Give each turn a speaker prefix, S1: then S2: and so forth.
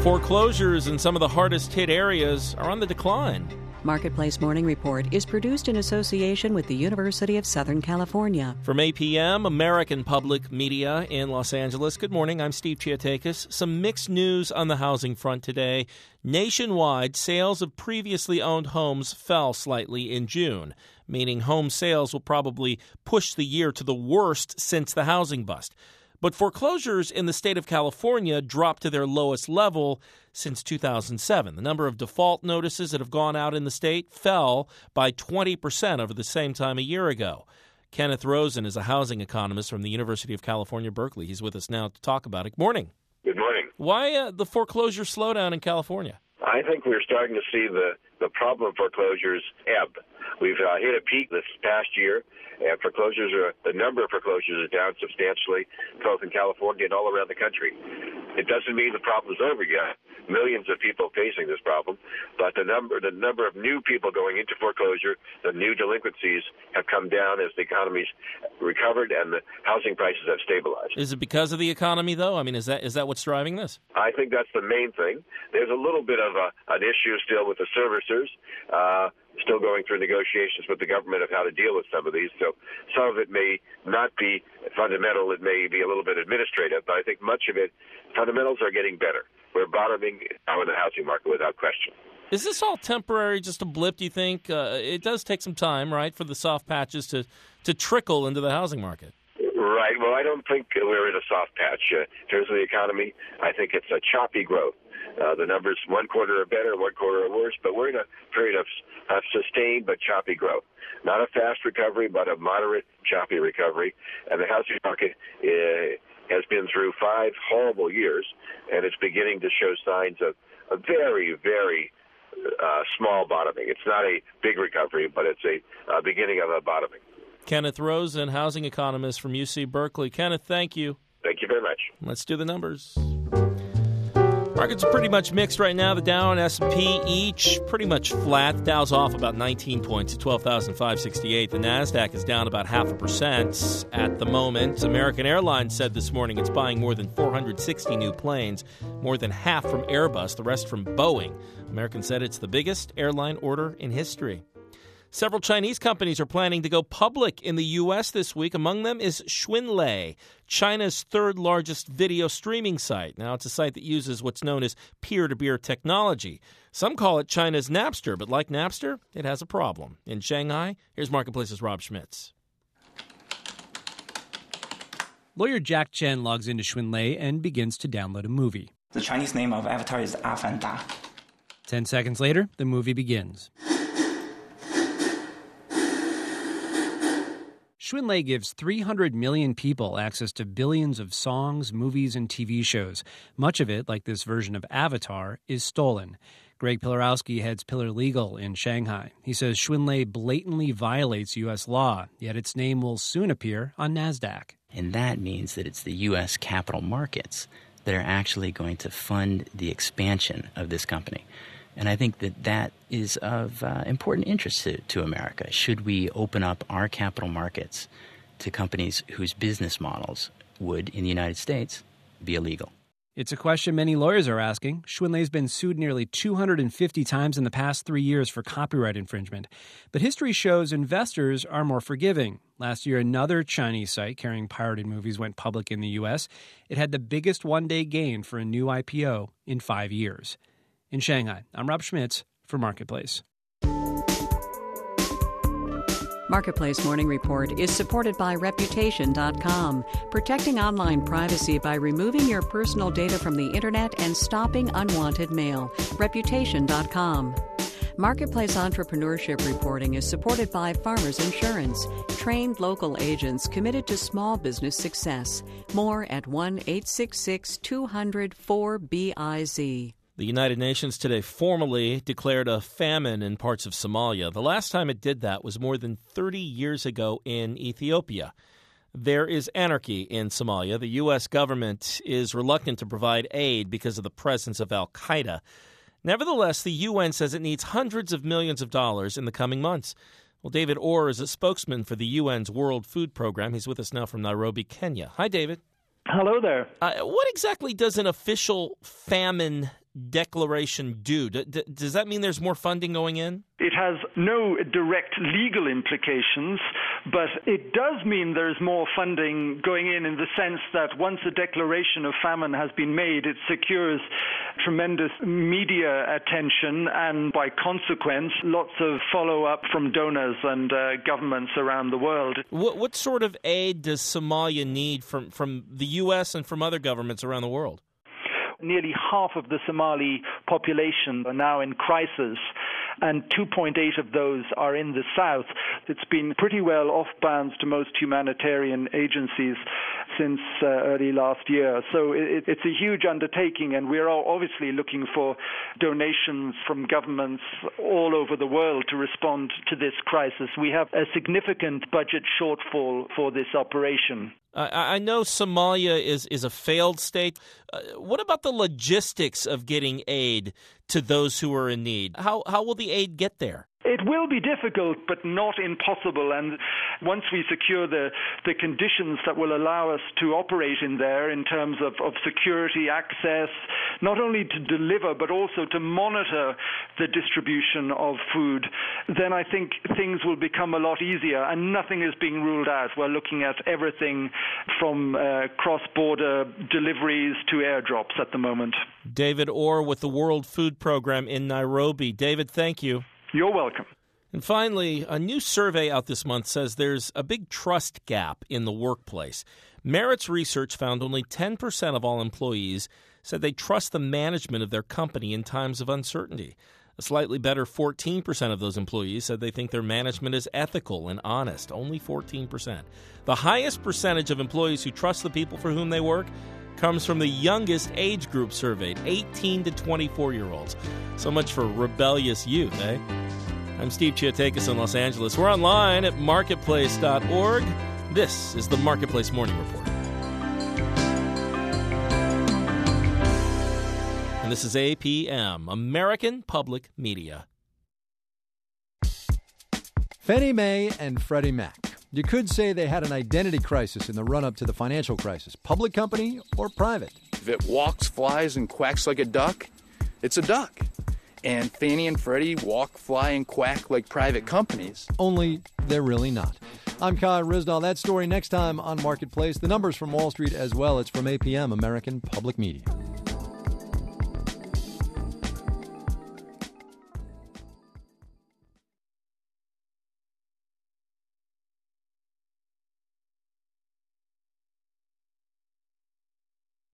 S1: Foreclosures in some of the hardest hit areas are on the decline.
S2: Marketplace Morning Report is produced in association with the University of Southern California.
S1: From APM, American Public Media in Los Angeles. Good morning, I'm Steve Chiatakis. Some mixed news on the housing front today. Nationwide, sales of previously owned homes fell slightly in June, meaning home sales will probably push the year to the worst since the housing bust. But foreclosures in the state of California dropped to their lowest level since 2007. The number of default notices that have gone out in the state fell by 20% over the same time a year ago. Kenneth Rosen is a housing economist from the University of California, Berkeley. He's with us now to talk about it. Good morning.
S3: Good morning.
S1: Why the foreclosure slowdown in California?
S3: I think we're starting to see the problem of foreclosures ebb. We've hit a peak this past year, and the number of foreclosures is down substantially, both in California and all around the country. It doesn't mean the problem's over yet. Millions of people facing this problem, but the number of new people going into foreclosure, the new delinquencies have come down as the economy's recovered and the housing prices have stabilized.
S1: Is it because of the economy, though? I mean, is that what's driving this?
S3: I think that's the main thing. There's a little bit of an issue still with the servicers. Still going through negotiations with the government of how to deal with some of these. So some of it may not be fundamental. It may be a little bit administrative, but I think much of it, fundamentals are getting better. We're bottoming now in the housing market without question.
S1: Is this all temporary, just a blip, do you think? It does take some time, right, for the soft patches to trickle into the housing market?
S3: Right. Well, I don't think we're in a soft patch. In terms of the economy, I think it's a choppy growth. The numbers one quarter are better, one quarter are worse, but we're in a period of sustained but choppy growth. Not a fast recovery, but a moderate, choppy recovery. And the housing market has been through 5 horrible years, and it's beginning to show signs of a very, very small bottoming. It's not a big recovery, but it's a beginning of a bottoming.
S1: Kenneth Rosen, housing economist from UC Berkeley. Kenneth, thank you.
S3: Thank you very much.
S1: Let's do the numbers. Markets are pretty much mixed right now. The Dow and S&P each pretty much flat. The Dow's off about 19 points at 12,568. The NASDAQ is down about 0.5% at the moment. American Airlines said this morning it's buying more than 460 new planes, more than half from Airbus, the rest from Boeing. American said it's the biggest airline order in history. Several Chinese companies are planning to go public in the U.S. this week. Among them is Xunlei, China's third largest video streaming site. Now, it's a site that uses what's known as peer-to-peer technology. Some call it China's Napster, but like Napster, it has a problem. In Shanghai, here's Marketplace's Rob Schmitz.
S4: Lawyer Jack Chen logs into Xunlei and begins to download a movie.
S5: The Chinese name of Avatar is Afanda.
S4: 10 seconds later, the movie begins. Xunlei gives 300 million people access to billions of songs, movies, and TV shows. Much of it, like this version of Avatar, is stolen. Greg Pilarowski heads Pillar Legal in Shanghai. He says Xunlei blatantly violates U.S. law, yet its name will soon appear on NASDAQ.
S6: And that means that it's the U.S. capital markets that are actually going to fund the expansion of this company. And I think that is of important interest to America. Should we open up our capital markets to companies whose business models would, in the United States, be illegal?
S4: It's a question many lawyers are asking. Xunlei's been sued nearly 250 times in the past 3 years for copyright infringement. But history shows investors are more forgiving. Last year, another Chinese site carrying pirated movies went public in the U.S. It had the biggest one-day gain for a new IPO in 5 years. In Shanghai, I'm Rob Schmitz for Marketplace.
S2: Marketplace Morning Report is supported by Reputation.com, protecting online privacy by removing your personal data from the Internet and stopping unwanted mail. Reputation.com. Marketplace Entrepreneurship Reporting is supported by Farmers Insurance, trained local agents committed to small business success. More at 1-866-200-4BIZ.
S1: The United Nations today formally declared a famine in parts of Somalia. The last time it did that was more than 30 years ago in Ethiopia. There is anarchy in Somalia. The U.S. government is reluctant to provide aid because of the presence of al-Qaeda. Nevertheless, the UN says it needs hundreds of millions of dollars in the coming months. Well, David Orr is a spokesman for the UN's World Food Program. He's with us now from Nairobi, Kenya. Hi, David.
S7: Hello there.
S1: What exactly does an official famine declaration do? Does that mean there's more funding going in?
S7: It has no direct legal implications, but it does mean there's more funding going in the sense that once a declaration of famine has been made, it secures tremendous media attention and, by consequence, lots of follow-up from donors and governments around the world.
S1: What sort of aid does Somalia need from the U.S. and from other governments around the world?
S7: Nearly half of the Somali population are now in crisis, and 2.8 of those are in the south. It's been pretty well off balance to most humanitarian agencies since early last year. So it's a huge undertaking, and we're obviously looking for donations from governments all over the world to respond to this crisis. We have a significant budget shortfall for this operation.
S1: I know Somalia is a failed state. What about the logistics of getting aid to those who are in need? How will the aid get there?
S7: It will be difficult, but not impossible. And once we secure the conditions that will allow us to operate in there in terms of security, access, not only to deliver, but also to monitor the distribution of food, then I think things will become a lot easier. And nothing is being ruled out. We're looking at everything from cross-border deliveries to airdrops at the moment.
S1: David Orr with the World Food Program in Nairobi. David, thank you.
S7: You're welcome.
S1: And finally, a new survey out this month says there's a big trust gap in the workplace. Merit's research found only 10% of all employees said they trust the management of their company in times of uncertainty. A slightly better 14% of those employees said they think their management is ethical and honest, only 14%. The highest percentage of employees who trust the people for whom they work comes from the youngest age group surveyed, 18 to 24-year-olds. So much for rebellious youth, eh? I'm Steve Chiatakis in Los Angeles. We're online at marketplace.org. This is the Marketplace Morning Report. And this is APM, American Public Media.
S8: Fannie Mae and Freddie Mac. You could say they had an identity crisis in the run-up to the financial crisis. Public company or private?
S9: If it walks, flies, and quacks like a duck, it's a duck. And Fannie and Freddie walk, fly, and quack like private companies.
S8: Only they're really not. I'm Kai Ryssdal. That story next time on Marketplace. The numbers from Wall Street as well. It's from APM, American Public Media.